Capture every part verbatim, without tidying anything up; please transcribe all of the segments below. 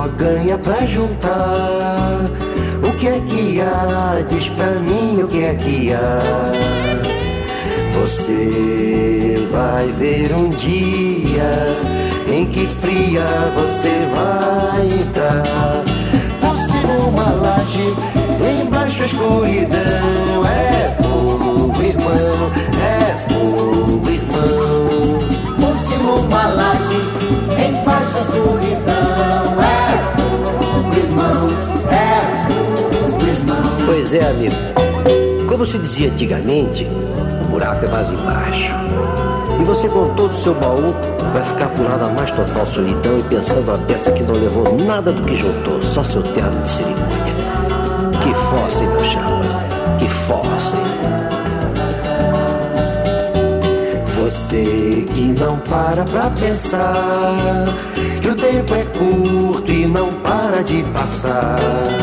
só ganha pra juntar. O que é que há? Diz pra mim o que é que há. Você vai ver um dia em que fria você vai entrar. Por cima uma laje, embaixo a escuridão. É fogo, irmão, é fogo, irmão. Por cima uma laje, embaixo a escuridão. É fogo, irmão, é fogo, irmão. Pois é, amigo. Como se dizia antigamente, o buraco é mais embaixo. E você, com todo o seu baú, vai ficar por lá na mais total solidão e pensando a peça que não levou nada do que juntou, só seu terno de cerimônia. Que fossa, hein, meu chapa? Que fossa, hein? Você que não para pra pensar que o tempo é curto e não para de passar.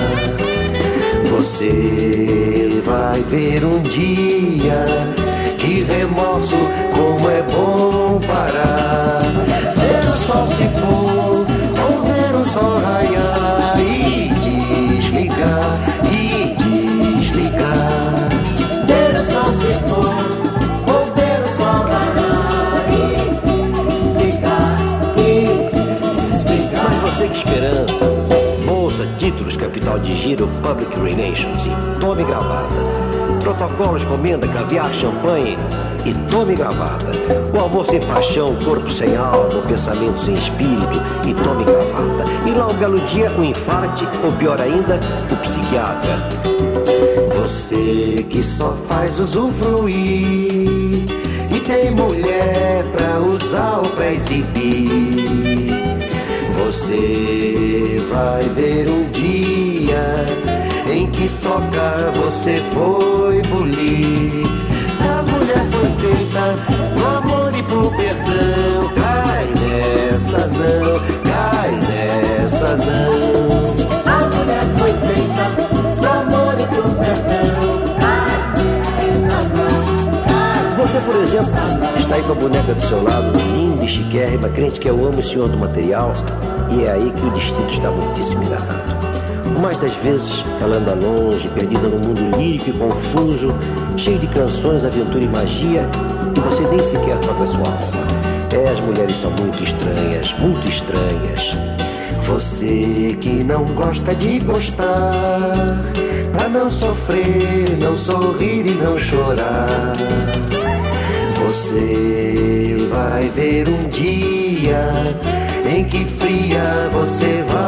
Você vai ver um dia, que remorso, como é bom parar. Ver o sol se pôr, ou ver o sol raiar e desligar, e desligar. Ver o sol se pôr, ou ver o sol raiar e desligar, e desligar. Mas você, que esperança! Bolsa, títulos, capital de giro, public relations e tome gravata. Protocolos, comenda, caviar, champanhe e tome gravata. O amor sem paixão, o corpo sem alma, o pensamento sem espírito e tome gravata. E lá um belo dia um infarte, ou pior ainda, o psiquiatra. Você que só faz usufruir e tem mulher pra usar ou pra exibir. Você vai ver um dia em que toca você foi bulir. A mulher foi feita pro amor e pro perdão. Cai nessa não, cai nessa não. A mulher foi feita pro amor e pro perdão. Cai nessa não, cai. Você, por exemplo, está aí com a boneca do seu lado, linda e chiquérrima, crente que eu amo o senhor do material, e é aí que o destino está muitíssimo enganado. O mais das vezes ela anda longe, perdida no mundo lírico e confuso, cheio de canções, aventura e magia, e você nem sequer toca sua alma. É, as mulheres são muito estranhas, muito estranhas. Você que não gosta de gostar, pra não sofrer, não sorrir e não chorar. Você vai ver um dia em que fria você vai